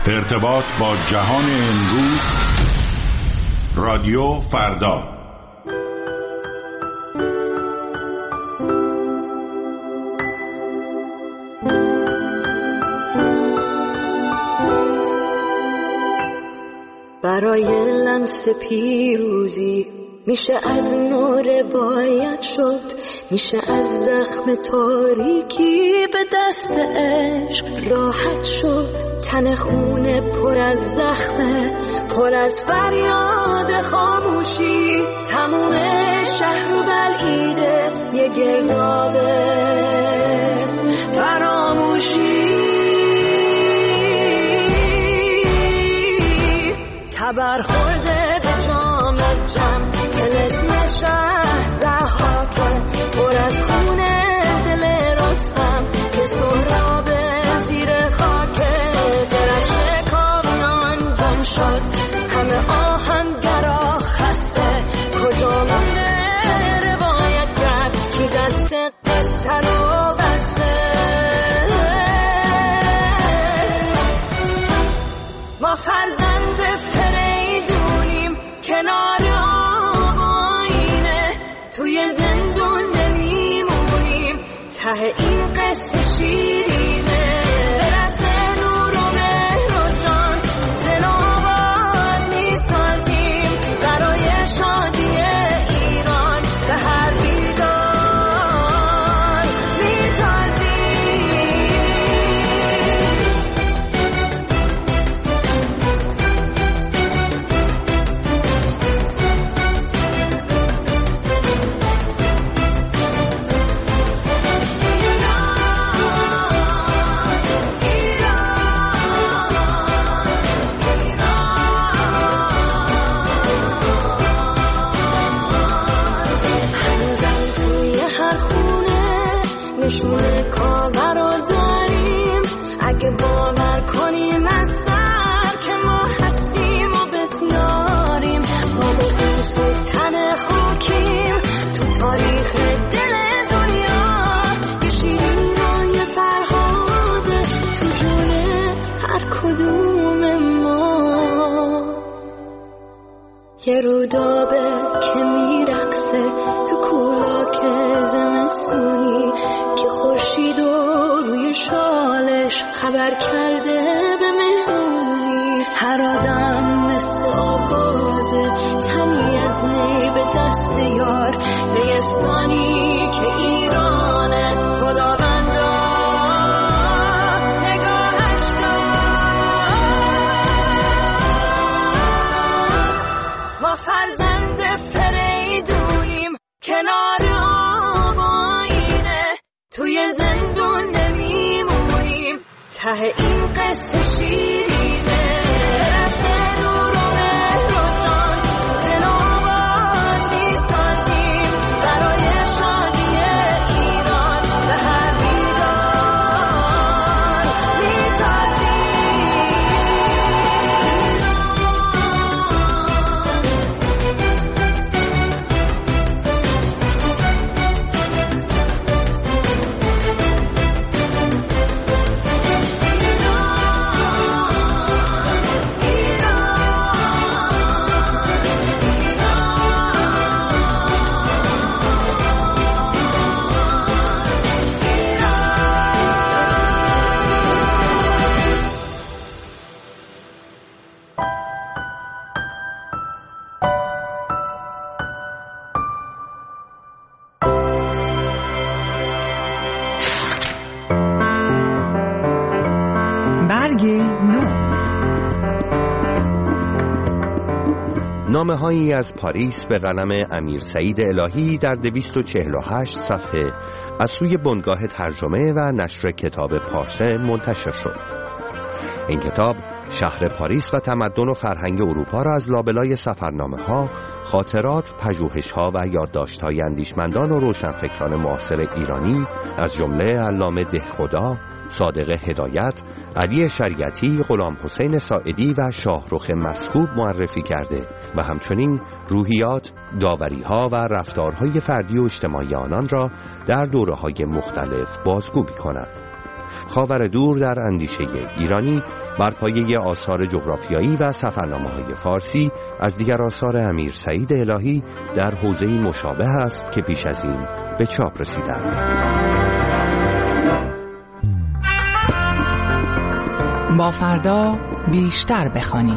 ارتباط با جهان امروز. رادیو فردا. برای لمس پیروزی میشه از نو روایت شد، میشه از زخم تاریکی به دست عشق راحت شد. تن خونه پر از زخمه، پر از فریاد خاموشی، تموم شهر رو بلعیده یه گردابه فراموشی. تبر خورده به جام جم، طلسم شهر ضحاکه، پر از خونه دل رستم که سهراب زیر خاکه. درفش کاویان گم شد، همه آهنگرا خسته، کجا مونده روایتگر که دست قصه رو بسته. ما فرزند فریدونیم کنار آب آینه، توی زندون نمیمونیم، ته این قصه شیرینه. برس نور و مهر و جان زن آواز میسازیم، برای شادی ایران به هر بیدار میتازیم. نشونه کاور رو داریم، اگه باور کنیم از سر که ما هستیم و بسیاریم. ما به قوس تن خاکیم تو تاریخ دل دنیا، یه شیرین و یه فرهاده تو جون هر کدوم ما. یه رودابه که میرقصه تو کولاک زمستونی، که خورشید و روی شالش خبر کرده به مهمونی. هر آدم مثل آغازه، تنی از نی به دست یار، نیستانی که ایرانه خداوندا نگاهش دار. ما فرزند فریدونیم کنار آب آینه، توی زندون نمیمونیم، ته این قصه شیرینه. برس نور و مهر و جان زن آواز میسازیم، برای شادی ایران به هر بیدار نامه‌هایی از پاریس به قلم امیر سعید الهی در 248 صفحه از سوی بنگاه ترجمه و نشر کتاب پارسه منتشر شد. این کتاب شهر پاریس و تمدن و فرهنگ اروپا را از لابلای سفرنامه‌ها، خاطرات، پژوهش‌ها و یادداشت‌های اندیشمندان و روشنفکران معاصر ایرانی از جمله علامه دهخدا، صادق هدایت، علی شریعتی، غلام حسین ساعدی و شاهرخ مسکوب معرفی کرده و همچنین روحیات، داوری‌ها و رفتارهای فردی و اجتماعی آنان را در دوره‌های مختلف بازگو می‌کند. خاور دور در اندیشه ایرانی بر پایه آثار جغرافیایی و سفرنامه‌های فارسی از دیگر آثار امیر سعید الهی در حوزه‌ای مشابه است که پیش از این به چاپ رسیدند. با فردا بیشتر بخوانیم.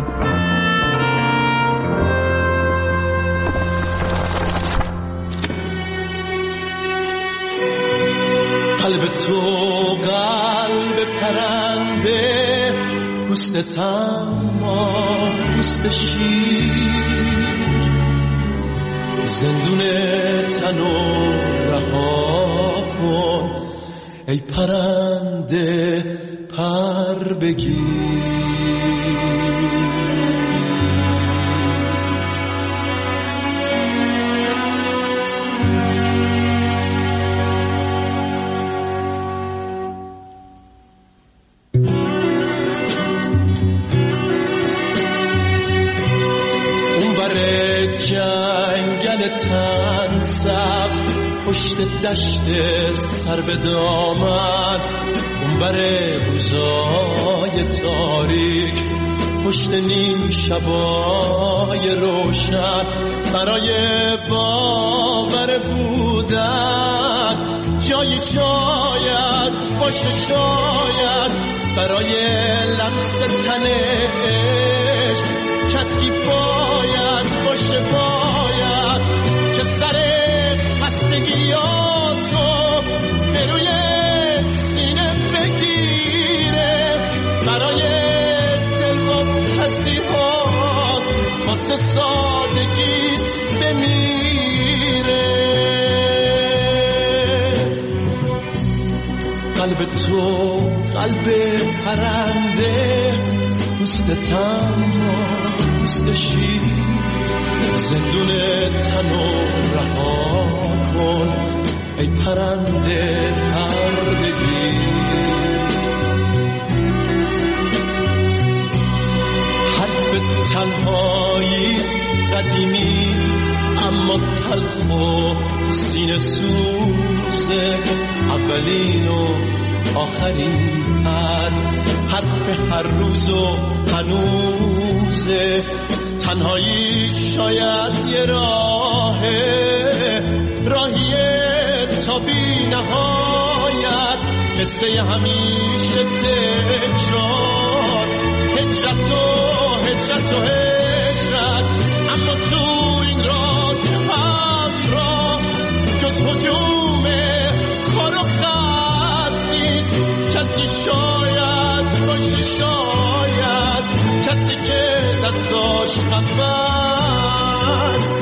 قلب تو قلب پرنده، پوست تما پوست شیر، زندون تنو رها کن ای پرنده پر بگیر. جنگل تن سبز پشت دشت سر به دامن، اونور روزای تاریک پشت نیم شبای روشن، برای باور بودن جایی شاید باشه، شاید برای لمس تن عشق کسی باید باشه، باید که سر خستگیاتو به روی سینه بگیره، برای دلواپسی‌هات واسه سادگیت بمیره. قلب تو قلب پرنده، پوست تما پوست شیر، زندون تنو رها کن ای پرنده پر بگیر. حرف تنهایی قدیمی اما تلخ و سینه سوزه، اولین و آخرین حرف هر روز و هنوزه. تنهایی شاید یه راهیه تا بی نهایت، قصه همیشه تکرار، هجرت و هجرت، اما تو این راه همراه جز هجوم خار و خس نیست کسی، شاید باشه، شاید کسی که دستاش نفس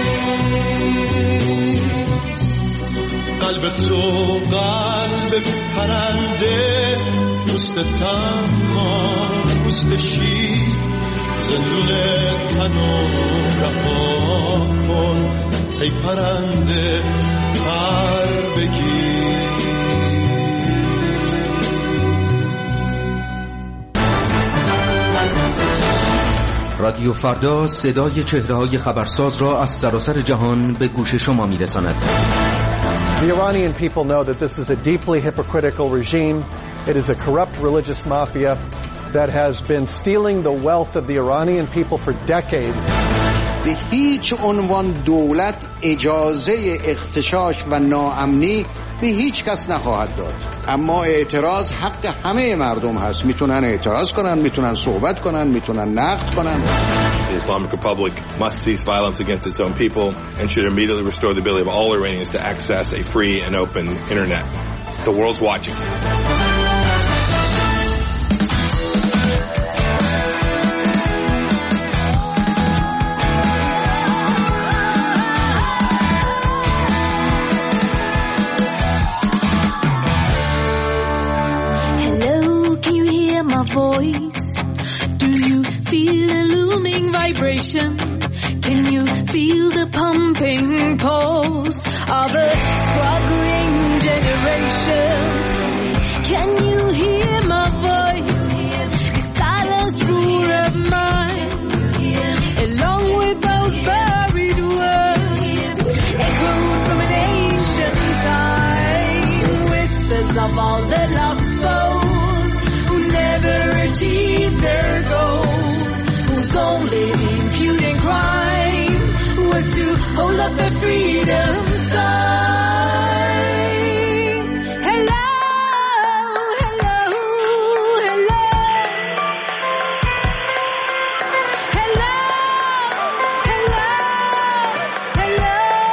نیست. قلب تو قلب پرنده، پوست تما پوست شیر، زندون تنو رها کن ای پرنده پر بگیر. رادیو فردا صدای چهره‌های خبرساز را از سراسر جهان به گوش شما می‌رساند. The Iranian people know that this is a deeply hypocritical regime. It is a corrupt religious mafia that has been stealing the wealth of the Iranian people for decades. به هیچ عنوان دولت اجازه اغتشاش و ناامنی به هیچ کس نخواهد داد، اما اعتراض حق همه مردم هست. میتونن اعتراض کنن، میتونن صحبت کنن، میتونن نقد کنن. The Islamic Republic must cease violence against its own people and should immediately restore the ability of all Iranians to access a free and open internet. The world's watching. Voice. Do you feel a looming vibration? Can you feel the pumping pulse of a struggling generation? Can you hear my voice? The silence roar of mine, along with those buried words, echoed from an ancient time, whispers of all the lost souls. the freedom sign. Hello, hello, hello. Hello, hello, hello.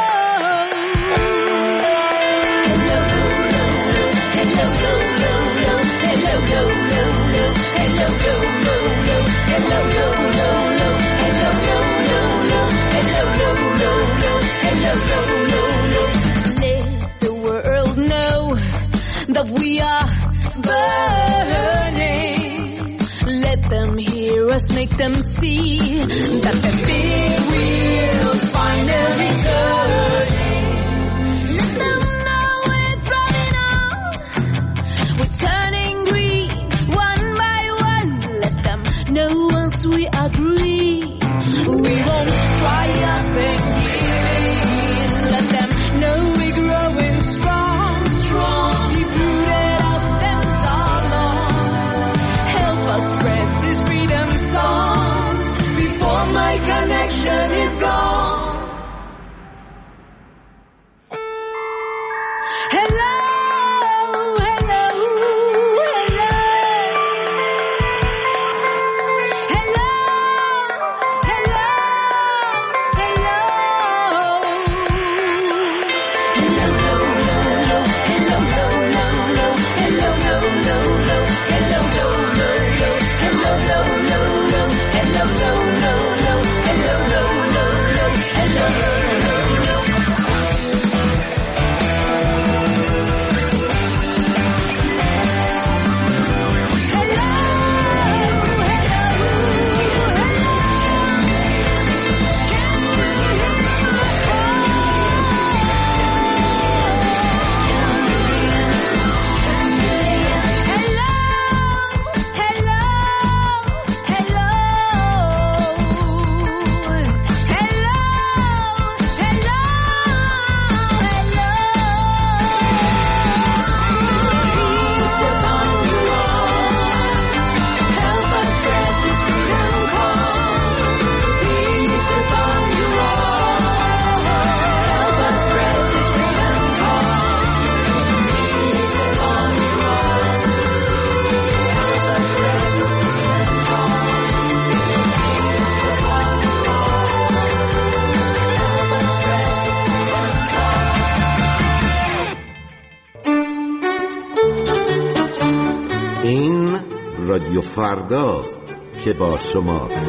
Let the world know that we are burning. Let them hear us, make them see that the big wheel's finally turning. Let them know it's running on. We're turning green one by one. Let them know once we agree, we won't try up and give in. Let them know we're growing strong, strong, deep-rooted our stems are long. Help us spread this freedom song before my connection is gone. Hello, hello, hello. Hello, hello, hello. Hello, hello, hello, hello, hello, hello, hello, این رادیو فرداست که با شماست.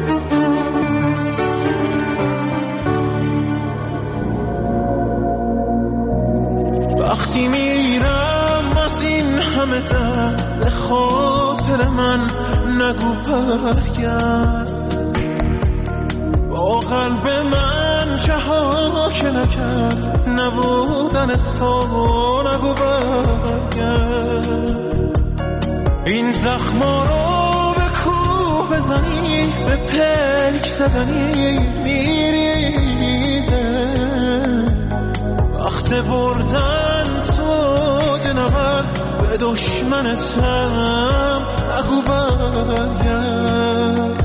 وقتی میرم از این همه درد به خاطر من نگو برگرد، با قلب من چه ها که نکرد نبودن تو نگو برگرد. این زخما رو به کوه بزنی به پلک زدنی میریزه، وقت بردن سوگ نبرد به دشمنتم نگو برگرد.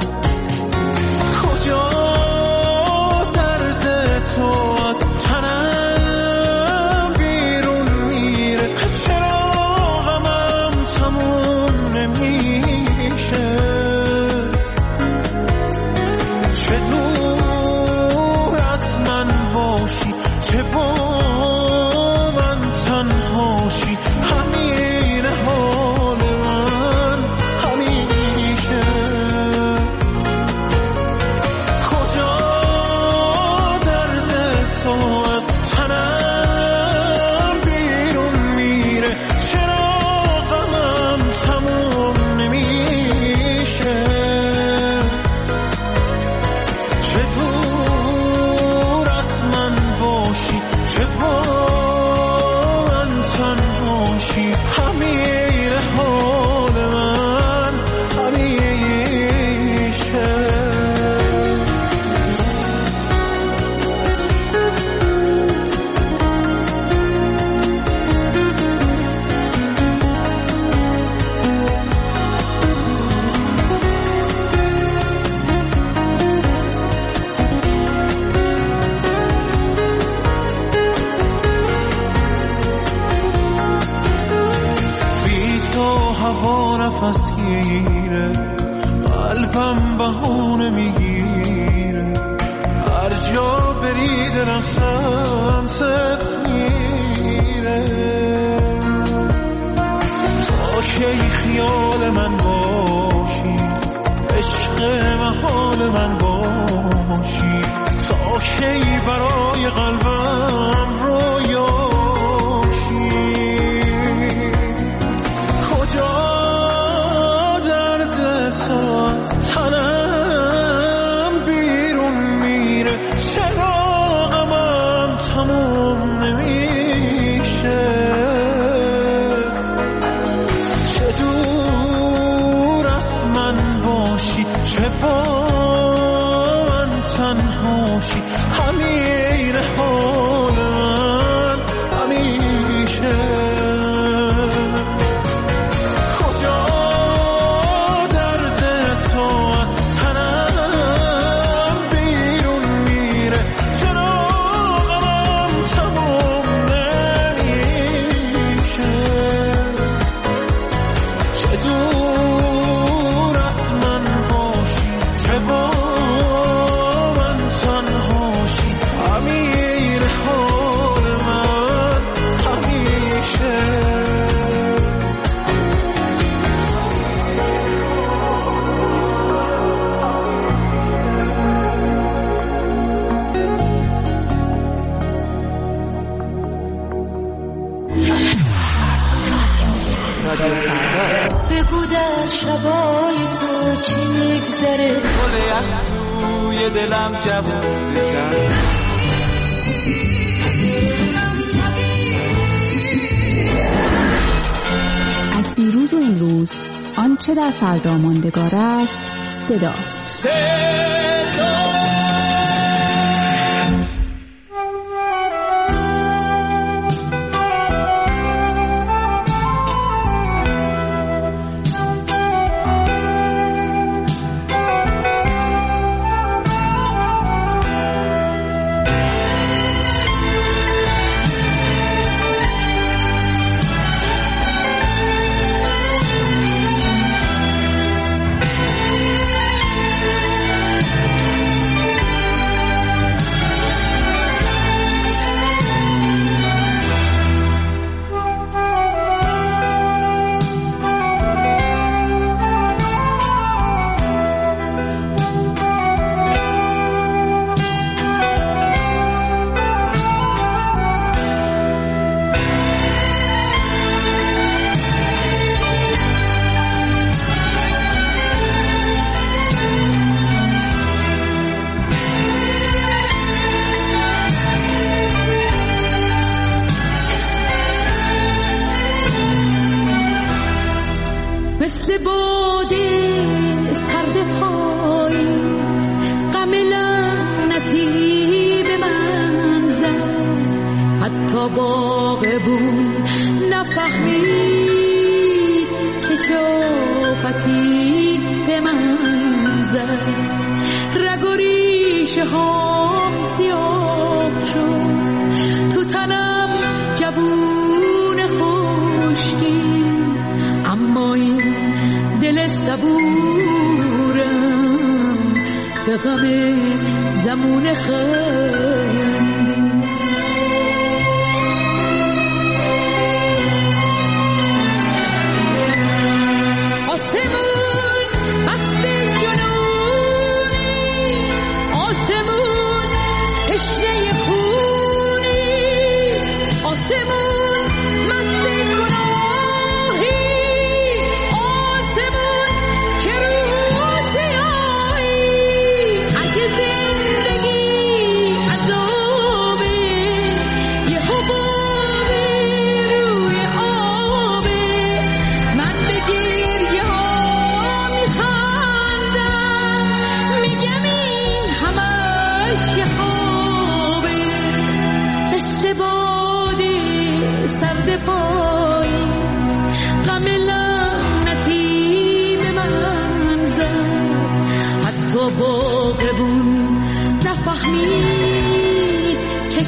کجا درد تو از تنم بیرون میره، چرا غمم تموم نمیشه، چه دور از من باشی چه با من تنهاشی، همین حال من همین میگیره، قلبم بهونه میگیره، هر جا بری دلم سمتت میره. تا کی خیال من باشی، عشق محال من باشی، تا کی برای قلبم رویاشی. کجا درد تو از تنم بیرون میره، چرا غمم تموم نمیشه. چه دور از من باشی، چه با من تنهاشی، همین حال من همیشه. کجا درد تو از تنم بیرون میره، چرا غمم تموم نمیشه. چه دور از من باشی، چه با من تنهاشی، همین حال من همیشه. بگو در شبای تو چی میگذره، گل یخ توی دلم جوون کرد. از دیروز و امروز آنچه در فردا ماندگار است صداست. مثل باده سرد پاییز، غم لعنتی به من زد. حتی باغبون نفهمید که چافتی به من زد. رگ و ریشه هام سیاه شد، تو تنم جوون خشکی، اما این دل صبورم به غم زمون خندی. آسمون مست جنونی، آسمون تشنه خونی، آسمون مست گناهی، آسمون که روز آیی. اگه زندگی عذابه، یه حباب روی آبه، من به گریه ها میخندم، میگم این همش یه خوابه. مثل باده سرد پاییز، غم لعنتی به من زد. حتی باغبون نفهمید که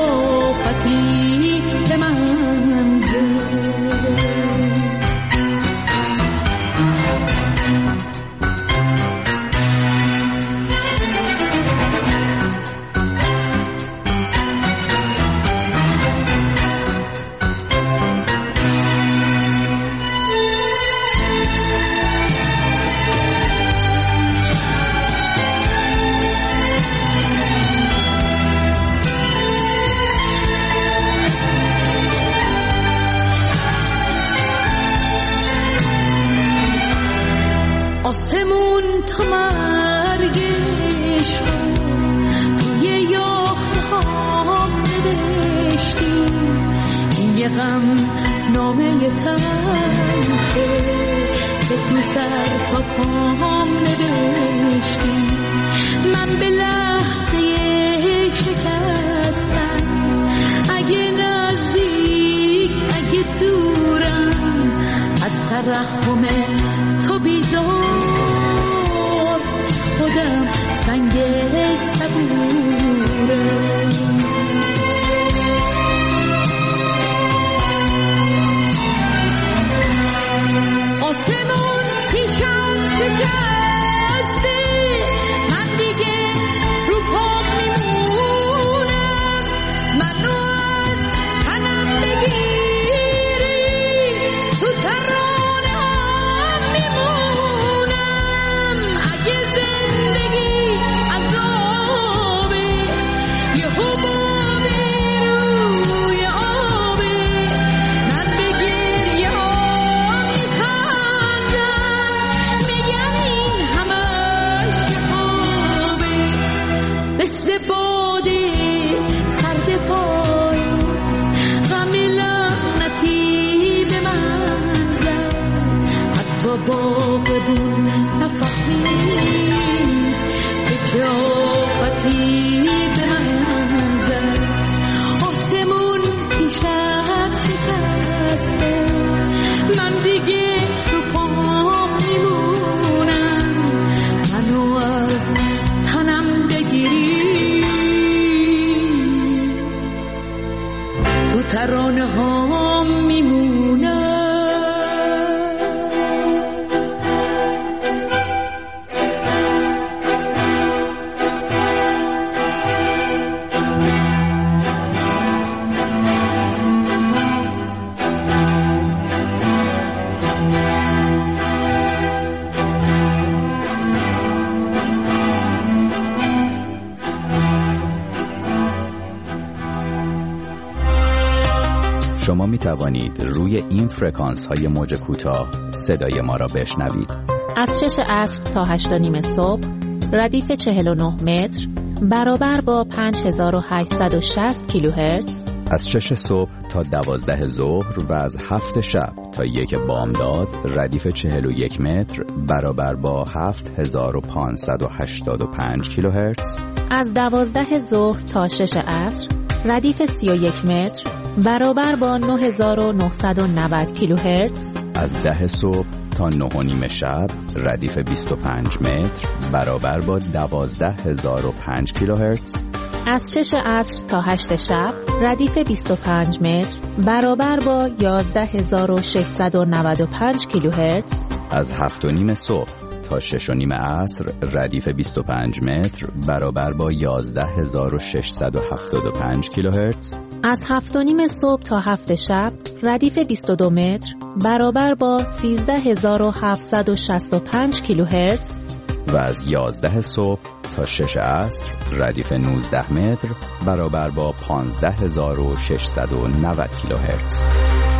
چافتی به من زد. آسمون تا مرگش رو توی یاخته ها نوشتیم، یه غم نامه تلخه که تو سر تا پام نوشتیم. من به لحظه شکستم، اگه نزدیک اگه دورم، از ترحم تو بیزار خودم سنگ صبورم. آسمون پیشم شکسته، من دیگه رو پام میمونم، منو از تنم بگیری تو ترانه‌ام میمونم. اگه زندگی عذابه یه حبابه روی آبه، من به گریه ها میخندم، میگم این همش خوابه. مثل باده سرد پاییز غم لعنتی به من زد، حتی باغبون نفهمید که چه آفتی به من زد. آسمون پیشت شکسته، من دیگه رو پام میمونم، منو از تنم بگیری تو ترانه ها میمونم. شما می توانید روی این فرکانس های موج کوتاه صدای ما را بشنوید. از 6 عصر تا 8 و نیم صبح ردیف 49 متر برابر با 5860 کیلوهرتز، از 6 صبح تا 12 ظهر و از 7 شب تا 1 بامداد ردیف 41 متر برابر با 7585 کیلوهرتز، از 12 ظهر تا 6 عصر ردیف 31 متر برابر با 9990 کیلوهرتز، از 10 صبح تا 9 و نیم شب ردیف 25 متر برابر با 12005 کیلوهرتز، از 6 عصر تا 8 شب ردیف 25 متر برابر با 11695 کیلوهرتز، از 7 و نیم صبح تا 6 و نیم عصر ردیف 25 متر برابر با 11675 کیلوهرتز، از 7 و نیم صبح تا 7 شب ردیف 22 متر برابر با 13765 کیلوهرتز و از 11 صبح تا 6 عصر ردیف 19 متر برابر با 15690 کیلوهرتز.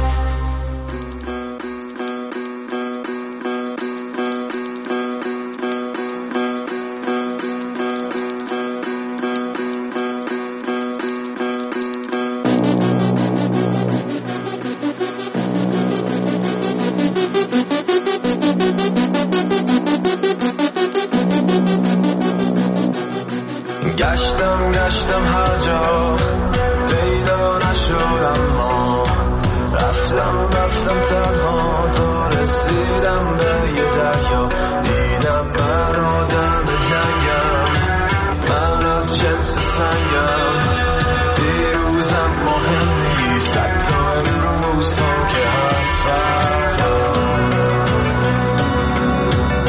گشتم هر جا پیدا نشدم، ما رفتم تنها تا رسیدم به یه دریا، دیدم من آدم جنگم، من از جنس سنگم، دیروزم مهم نیست حتی امروز تا که هست فردا.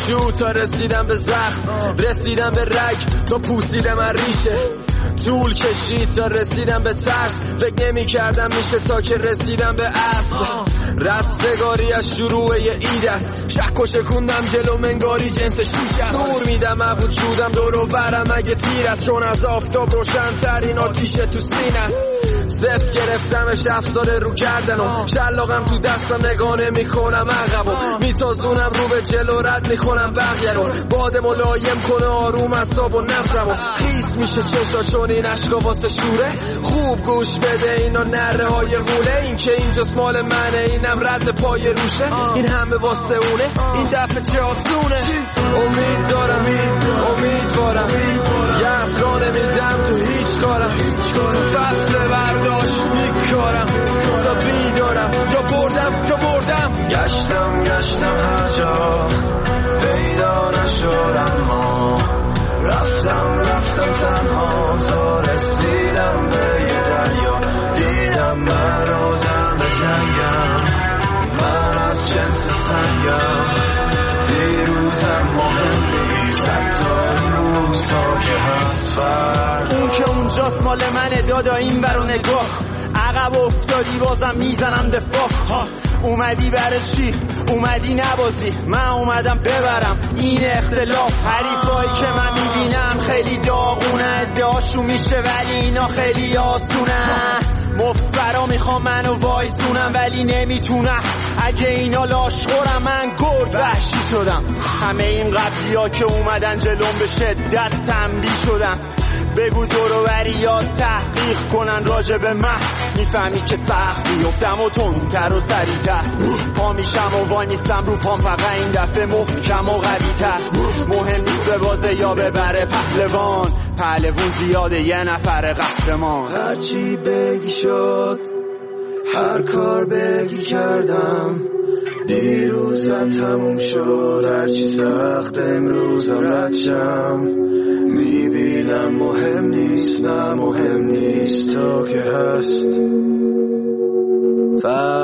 کوچو تا رسیدم به زخم، رسیدم به رگ تا پوسیدم من ریشه. طول کشید تا رسیدم به ترس، فکر نمی کردم میشه تا که رسیدم به اصل. رستگاری از شروع یه اید است، شک و شکوندم جلو منگاری جنس شیش است. دور میدم عبود شدم دور و برم اگه تیر است، چون از آفتاب روشن ترین آتیشه تو سین است. زفت گرفتمش افساره رو کردنم، شلاقم تو دستم نگانه میکنم عقبم، میتازونم رو به جلو رد میکنم بقیه رو. باد ملایم کنه آروم اعصاب و نفسمو، خیس میشه چشا چون این عشقا واسه شوره. خوب گوش بده اینا نره های غوله، این که اینجاست مال منه اینم رد پای روشه. این همه واسه اونه این دفعه چه آسونه. امید دارم امیدوارم یه اصلا نمیدم تو هیچ کارم، تو فصل برداشت میکارم تا بیدارم یا بردم. گشتم هر جا پیدا نشدم، ما رفتم تنها تا رسیدم به یه دریا. دیدم من آدم جنگم، من از جنس سنگم. دیروزم مهم نیست حتی امروز تا که هست فردا. اون که اونجاست مال منه دادا این ور و نگاه، عقب افتادی بازم میزنم دفاع. اومدی برای چی؟ اومدی نبازی، من اومدم ببرم این اختلاف. حریفایی که من میبینم خیلی داغونه، ادعاشون میشه ولی اینا خیلی آسونه. مفبرا میخوام منو وایسونم ولی نمیتونم، اگه اینا لاشخورم من گرد وحشی شدم. همه این قبلی ها که اومدن جلوم به شدت تنبیه شدن. بگو دورو بریات تحقیق کنن راجع به من، میفهمی که سخت بیفتم و تندتر و سریعتر. پا میشم و وای میستم رو پام، فقط این دفعه محکم و قوی‌تر. مهم نیست به بازه یا ببره پهلوون زیاده یه نفر قهرمان. هرچی بگی شد، هر کار بگی کردم. دیروزم تموم شد، هرچی سخت امروزم ردشم. میبینم مهم نیست، نه مهم نیست تا که هست.